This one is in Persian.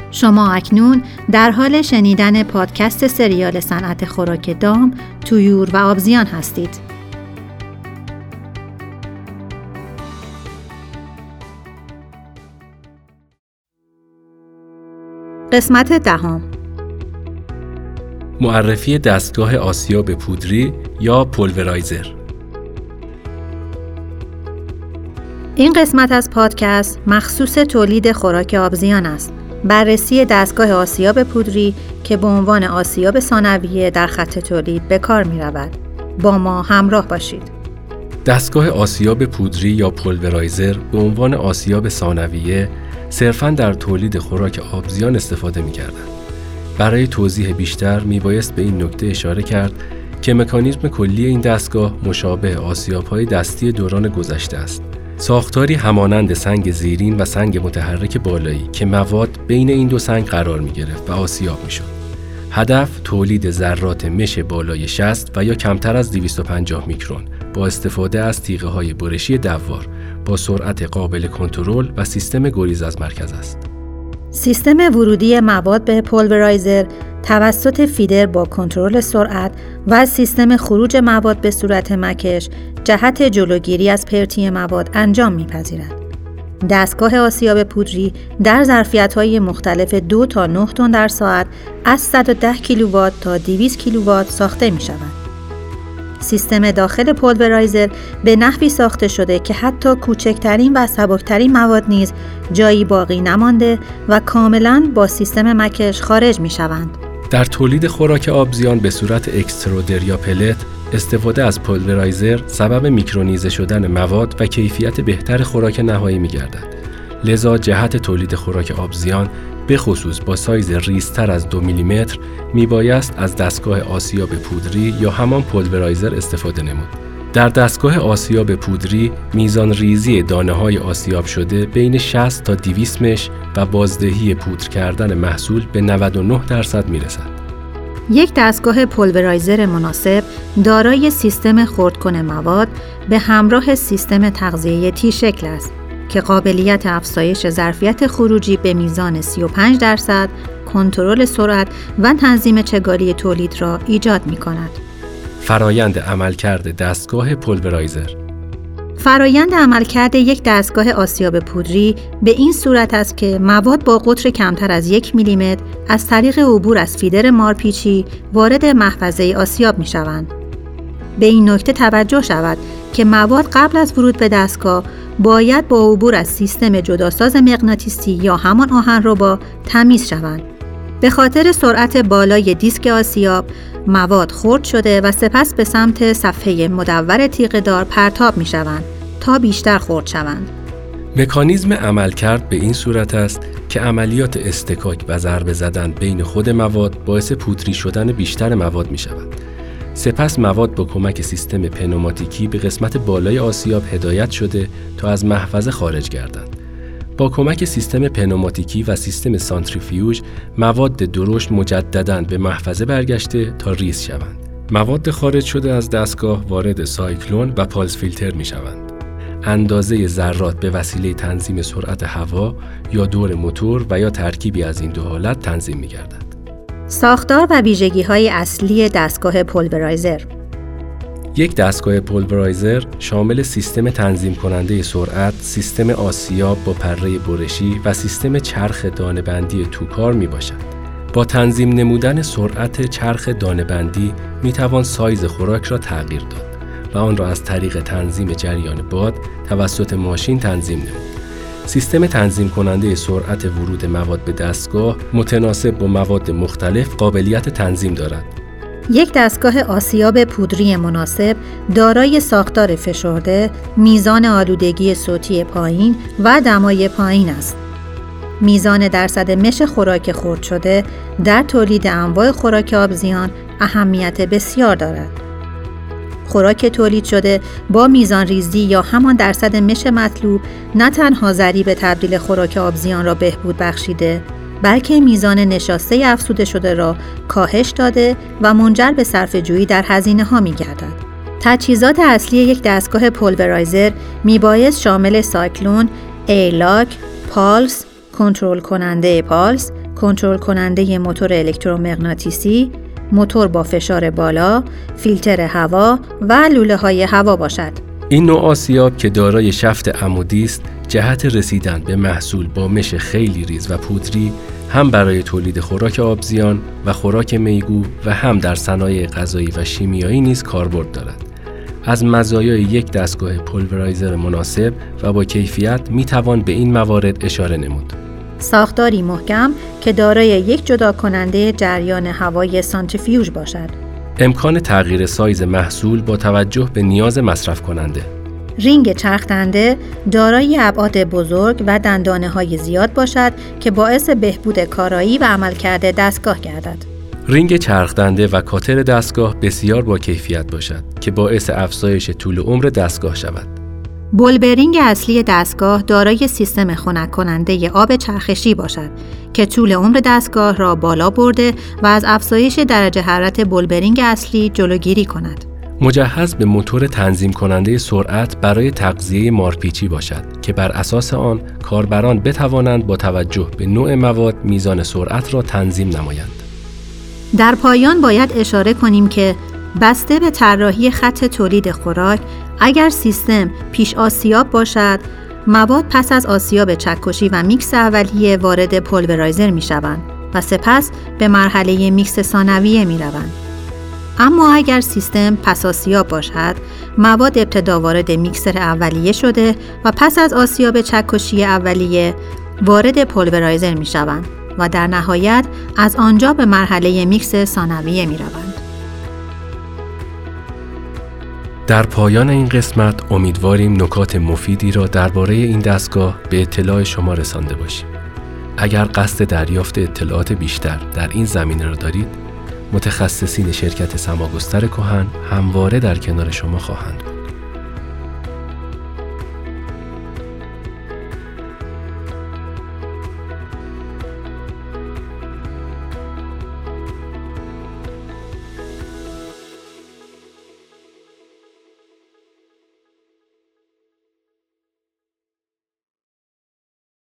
شما اکنون در حال شنیدن پادکست سریال صنعت خوراک دام، طیور و آبزیان هستید. قسمت 10. معرفی دستگاه آسیاب پودری یا پولورایزر. این قسمت از پادکست مخصوص تولید خوراک آبزیان است. بررسی دستگاه آسیاب پودری که به عنوان آسیاب ثانویه در خط تولید به کار می رود. با ما همراه باشید. دستگاه آسیاب پودری یا پولورایزر به عنوان آسیاب ثانویه صرفاً در تولید خوراک آبزیان استفاده می کردند. برای توضیح بیشتر می بایست به این نکته اشاره کرد که مکانیزم کلی این دستگاه مشابه آسیاب‌های دستی دوران گذشته است. ساختاری همانند سنگ زیرین و سنگ متحرک بالایی که مواد بین این دو سنگ قرار می گرفت و آسیاب می شد. هدف تولید ذرات مش بالای 60 و یا کمتر از 250 میکرون با استفاده از تیغه های برشی دوار با سرعت قابل کنترل و سیستم گریز از مرکز است. سیستم ورودی مواد به پولورایزر توسط فیدر با کنترل سرعت و سیستم خروج مواد به صورت مکش جهت جلوگیری از پرتی مواد انجام می‌پذیرد. دستگاه آسیاب پودری در ظرفیت‌های مختلف 2 تا 9 تن در ساعت از 110 کیلووات تا 200 کیلووات ساخته می‌شود. سیستم داخل پولورایزر به نحوی ساخته شده که حتی کوچکترین و سبکترین مواد نیز جایی باقی نمانده و کاملاً با سیستم مکش خارج می‌شوند. در تولید خوراک آبزیان به صورت اکسترودر یا پلت استفاده از پولورایزر سبب میکرونیزه شدن مواد و کیفیت بهتر خوراک نهایی می‌گردد. لذا جهت تولید خوراک آبزیان به خصوص با سایز ریزتر از 2 میلیمتر میبایست از دستگاه آسیاب پودری یا همان پولورایزر استفاده نمود. در دستگاه آسیاب پودری میزان ریزی دانه‌های آسیاب شده بین 60 تا 200 مش و بازدهی پودر کردن محصول به 99% میرسد. یک دستگاه پولورایزر مناسب دارای سیستم خردکن مواد به همراه سیستم تغذیه تی شکل است که قابلیت افزایش ظرفیت خروجی به میزان 35%، کنترل سرعت و تنظیم چگالی تولید را ایجاد می‌کند. فرایند عملکرد دستگاه پولورایزر. فرایند عملکرد یک دستگاه آسیاب پودری به این صورت است که مواد با قطر کمتر از 1 میلیمتر از طریق عبور از فیدر مارپیچی وارد محفظه آسیاب می‌شوند. به این نکته توجه شود که مواد قبل از ورود به دستگاه باید با عبور از سیستم جداساز مغناطیسی یا همان آهنربا تمیز شوند. به خاطر سرعت بالای دیسک آسیاب، مواد خرد شده و سپس به سمت صفحه مدور تیغه‌دار پرتاب می شوند تا بیشتر خرد شوند. مکانیزم عملکرد به این صورت است که عملیات استکاک و ضربه زدن بین خود مواد باعث پودری شدن بیشتر مواد می شود. سپس مواد با کمک سیستم پنوماتیکی به قسمت بالای آسیاب هدایت شده تا از محفظه خارج گردند. با کمک سیستم پنوماتیکی و سیستم سانتریفیوژ مواد درشت مجدداً به محفظه برگشته تا ریز شوند. مواد خارج شده از دستگاه وارد سایکلون و پالس فیلتر می شوند. اندازه ذرات به وسیله تنظیم سرعت هوا یا دور موتور و یا ترکیبی از این دو حالت تنظیم می گردد. ساختار و ویژگی‌های اصلی دستگاه پولورایزر. یک دستگاه پولورایزر شامل سیستم تنظیم کننده سرعت، سیستم آسیاب با پره برشی و سیستم چرخ دانه‌بندی توکار می باشد. با تنظیم نمودن سرعت چرخ دانه‌بندی می توان سایز خوراک را تغییر داد و آن را از طریق تنظیم جریان باد توسط ماشین تنظیم نمود. سیستم تنظیم کننده سرعت ورود مواد به دستگاه متناسب با مواد مختلف قابلیت تنظیم دارد. یک دستگاه آسیاب پودری مناسب دارای ساختار فشرده، میزان آلودگی صوتی پایین و دمای پایین است. میزان درصد مش خوراک خرد شده در تولید انواع خوراک آبزیان اهمیت بسیار دارد. خوراک تولید شده با میزان ریزی یا همان درصد مش مطلوب نه تنها ضریب تبدیل خوراک آبزیان را بهبود بخشیده، بلکه میزان نشاسته افزوده شده را کاهش داده و منجر به صرفه‌جویی در هزینه‌ها می‌گردد. تجهیزات اصلی یک دستگاه پولورایزر میبایست شامل سایکلون، ایرلاک، پالس، کنترل کننده پالس، کنترل کننده موتور الکترومغناطیسی، موتور با فشار بالا، فیلتر هوا و لوله‌های هوا باشد. این نوع آسیاب که دارای شفت عمودی است، جهت رسیدن به محصول با مش خیلی ریز و پودری هم برای تولید خوراک آبزیان و خوراک میگو و هم در صنایع غذایی و شیمیایی نیز کاربرد دارد. از مزایای یک دستگاه پولورایزر مناسب و با کیفیت میتوان به این موارد اشاره نمود. ساختاری محکم که دارای یک جدا کننده جریان هوایی سانتریفیوژ باشد. امکان تغییر سایز محصول با توجه به نیاز مصرف کننده. رینگ چرخدنده دارای ابعاد بزرگ و دندانه‌های زیاد باشد که باعث بهبود کارایی و عملکرد دستگاه گردد. رینگ چرخدنده و کاتر دستگاه بسیار با کیفیت باشد که باعث افزایش طول عمر دستگاه شود. بولبرینگ اصلی دستگاه دارای سیستم خنک کننده آب چرخشی باشد که طول عمر دستگاه را بالا برده و از افزایش درجه حرارت بولبرینگ اصلی جلوگیری کند. مجهز به موتور تنظیم کننده سرعت برای تغذیه مارپیچی باشد که بر اساس آن کاربران بتوانند با توجه به نوع مواد میزان سرعت را تنظیم نمایند. در پایان باید اشاره کنیم که بسته به طراحی خط تولید خوراک، اگر سیستم پیش آسیاب باشد، مواد پس از آسیاب چکشی و میکس اولیه وارد پولورایزر می شوند و سپس به مرحله میکس ثانویه می روند. اما اگر سیستم پس آسیاب باشد، مواد ابتدا وارد میکسر اولیه شده و پس از آسیاب چکشی اولیه وارد پولورایزر می شوند و در نهایت از آنجا به مرحله میکس ثانویه می روند. در پایان این قسمت امیدواریم نکات مفیدی را درباره این دستگاه به اطلاع شما رسانده باشیم. اگر قصد دریافت اطلاعات بیشتر در این زمینه را دارید، متخصصین شرکت سماگستر کهن همواره در کنار شما خواهند بود.